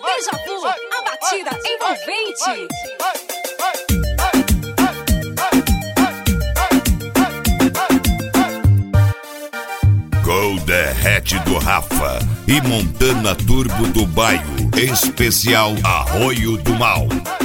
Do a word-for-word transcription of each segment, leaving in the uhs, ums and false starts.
Beija Vu, a batida envolvente. Gol derrete do Rafa e Montana Turbo do Baio, especial Arroio do Mal.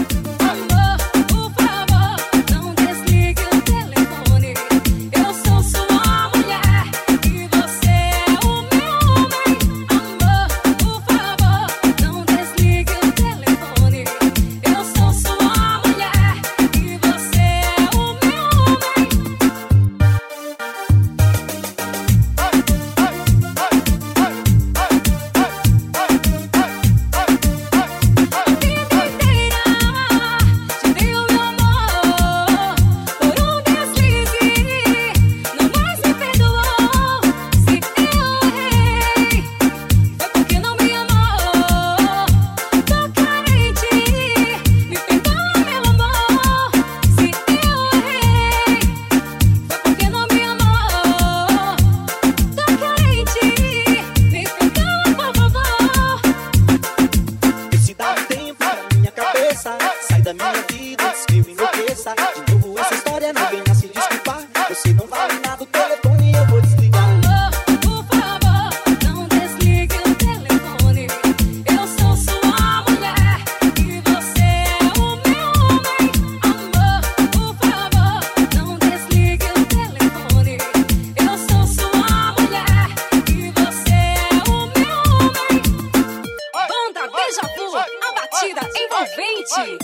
Sai da minha vida antes que eu enlouqueça. De novo essa história, não venha se desculpar. Você não vale nada, o telefone eu vou desligar. Amor, por favor, não desligue o telefone. Eu sou sua mulher e você é o meu homem. Amor, por favor, não desligue o telefone. Eu sou sua mulher e você é o meu homem. Banda Beija Vu, a batida envolvente.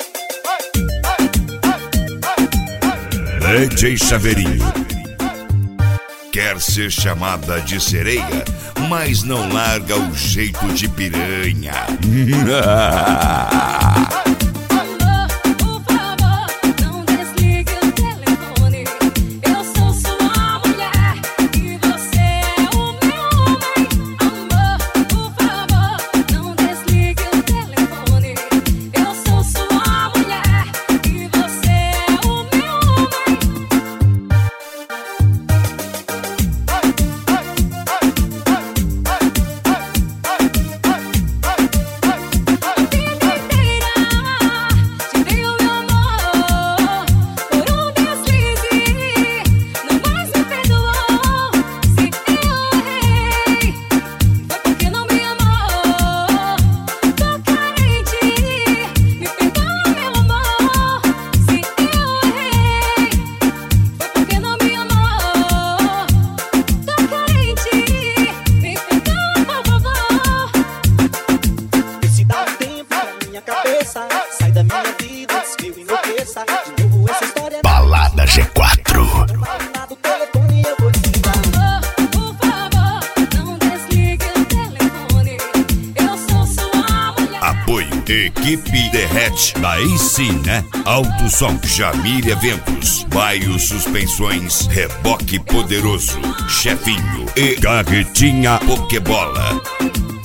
D J Chaveirinho. Quer ser chamada de sereia, mas não larga o jeito de piranha. Sai da minha vida antes que eu enlouqueça. De novo essa história. Balada G quatro. Do telefone eu vou desligar. Amor, por favor, não desligue o telefone. Eu sou sua mulher. Apoio Equipe Derrete. Daí sim, né? Alto Som, Jamir Eventos, Baio Suspensões, Reboque Poderoso, Chefinho e Garretinha Pokebola.